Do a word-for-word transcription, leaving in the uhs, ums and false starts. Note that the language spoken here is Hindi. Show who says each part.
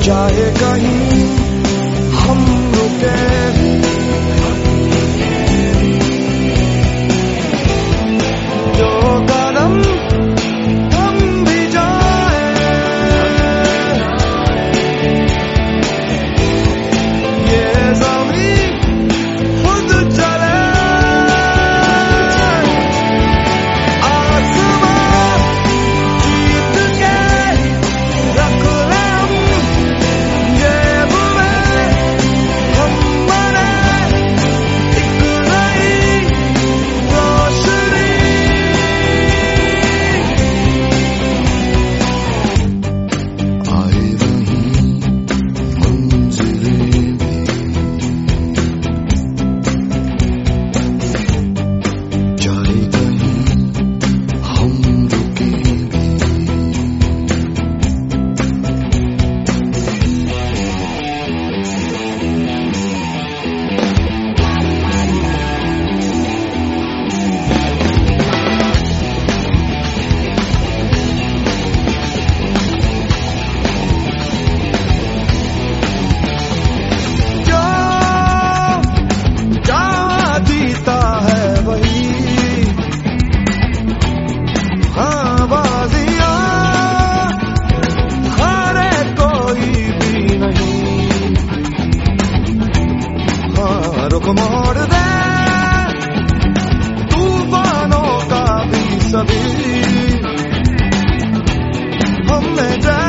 Speaker 1: चाहे कहीं हम रुके जो कदम थम भी जाए ये ज़मीन खुद चले आसमां जीत के रख ले हम जेब में हम बने एक नई रोशनी आए वहीं मंजिलें जाए कहीं हम रुकेंगे जो जहाँ जीता है वही हाँ बाजियाँ हारे कोई भी नहीं हाँ रुख मोड़ दे तूफानों का भी सभी हमने